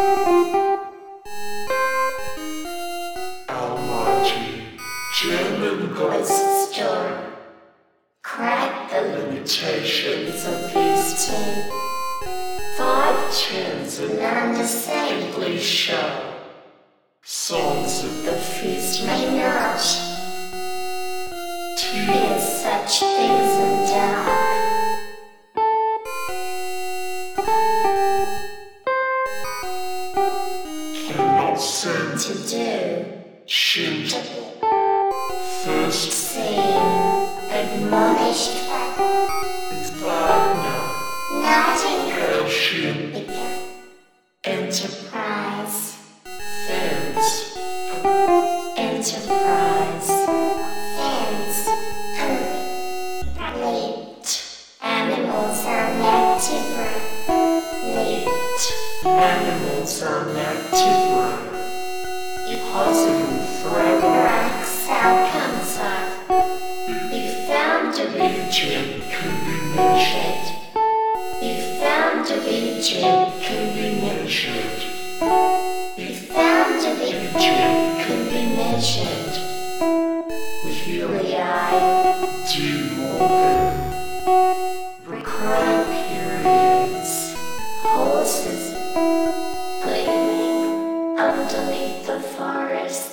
Almighty German Ghost Store. Crack the limitations of these 5 turns and unassailably show. Songs of the feast may not hear such things in dark. Cannot seem to do. Shoot. First seen. Admonished. Wagner. Nightingale. Ship. Enterprise. Fence. Enterprise. Fence. Leaped. Animals on active run. Leaped. Animals on active run. Possible forever acts outcomes are. Be found to be Jim can be measured. Be found to be Jim can be measured. Be found to be Jim can be measured. With Uli D. Morgan. Recurrent periods. Horses gleaming underneath the forests.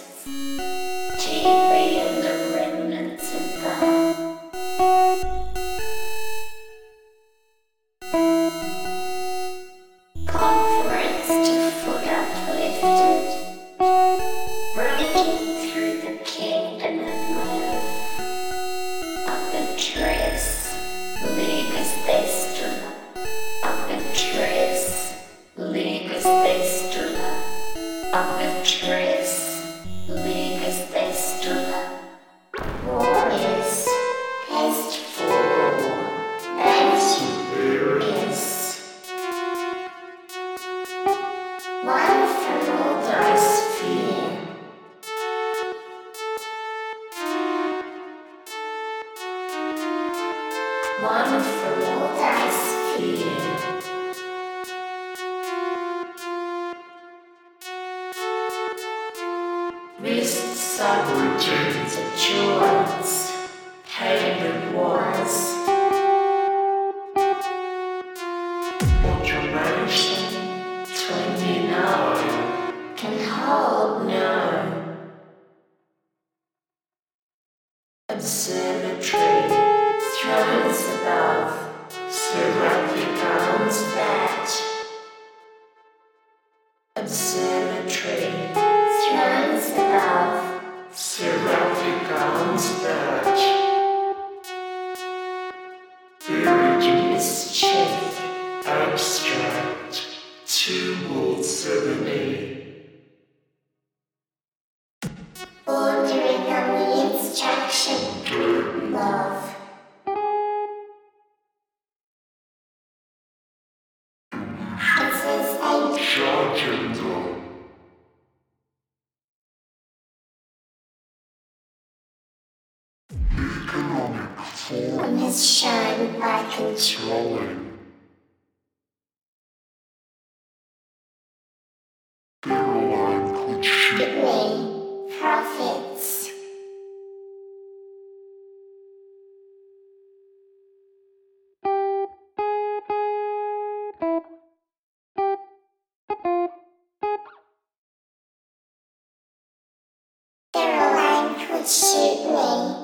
TV and the remnants of God. Conference to foot uplifted, breaking through the kingdom of mirth. Up in trees, league as they stood up. Up in trees, league as they stood up. Up in trees, league as they stood up. Warriors, haste for war, and is one from all those fear. One from all those fear. Wrists subroutines of joints, payment was. Automation 29 can hold no. Observatory, thrones above, seraphic arms that. Observatory, thrones above, seraphic arms that. Buried mischief, abstract, towards 70. Bordering on the instruction, love. It says they Sergeant. Economic form is shown by controlling. Caroline could shoot. Profits. Caroline could shoot me.